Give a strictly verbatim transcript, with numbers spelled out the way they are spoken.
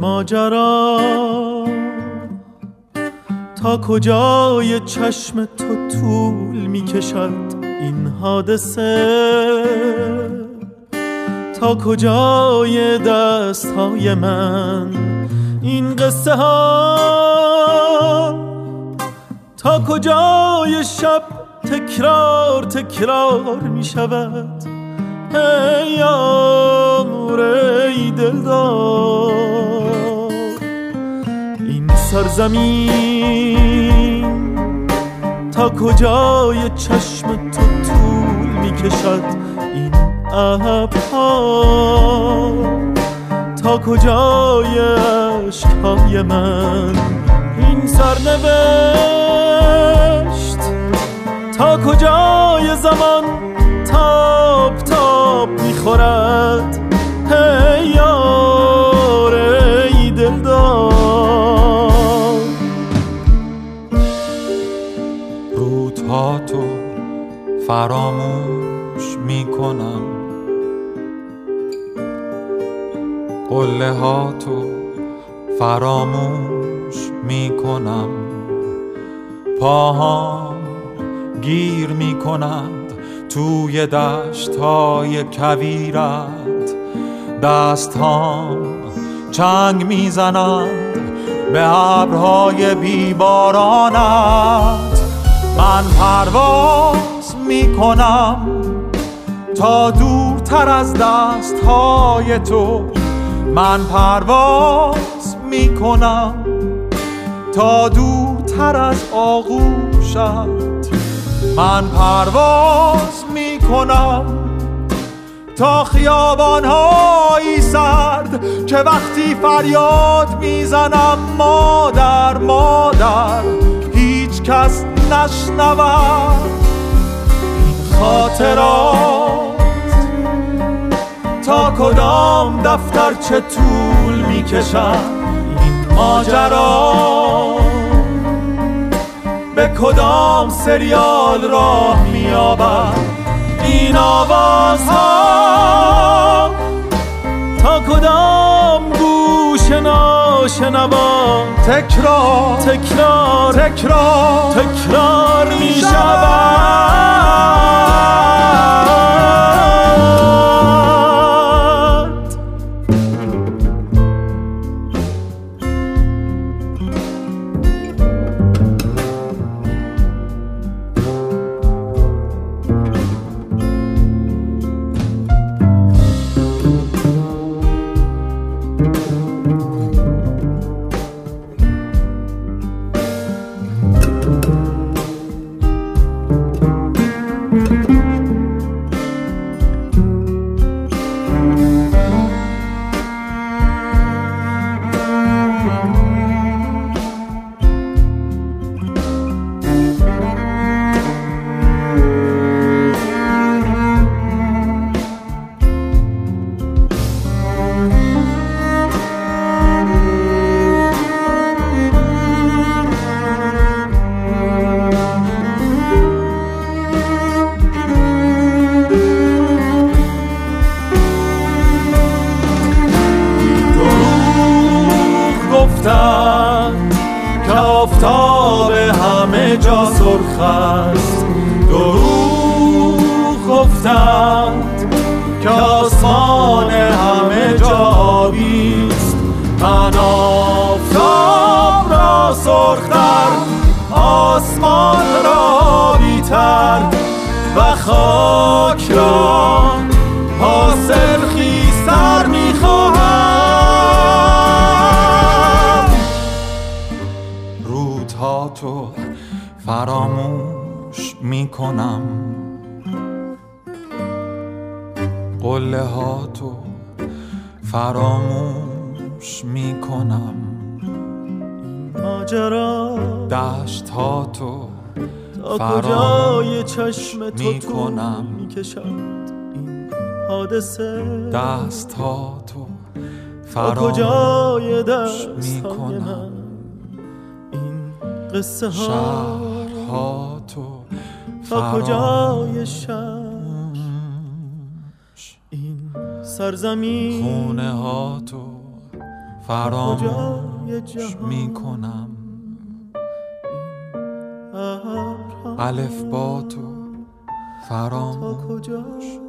ماجرا تا کجای چشم تو طول میکشد این حادثه، تا کجای دستهای من این قصه ها، تا کجای شب تکرار تکرار میشود ای یار ای دلدار. این سرزمین تا کجای چشم تو طول میکشد این ابرها، تا کجای عشقهای من این سرنوشت، تا کجای زمان تاب تاب میخورد ای یار ای دلدار. رودها تو فراموش میکنم، قله ها تو فراموش میکنم، پاهام گیر میکنند توی دشت های کویرت، دست هام چنگ میزنند به ابرهای بیبارانت. من پرواز میکنم تا دورتر از دست های تو، من پرواز میکنم تا دورتر از آغوشت، من پرواز میکنم تا خیابان‌های سرد که وقتی فریاد میزنم مادر مادر هیچ کس نشنود. این خاطرات تا کدام دفتر چه طول میکشد، این ماجرا به کدام سریال راه میابد، این آوازها تا کدام گوش ناشنوا تکرار تکرار تکرار تکرار میشود. که آفتاب همه جا سرخ است، دروغ گفتند که آسمان همه جا آبی است. من آفتاب را سرختر، آسمان را بی‌تر و خاک را حاصل خیزتر می‌خواهم. رودها تو فراموش میکنم، قله ها تو فراموش میکنم، ماجرا دشت ها تو تا کجای چشم تو طول میکشد این حادثه، دست ها تو فراموش میکنم، این قصه ها شهرها تو تا کجای شب این سرزمین، خونه ها تو فراموش می کنم الف با تو فراموش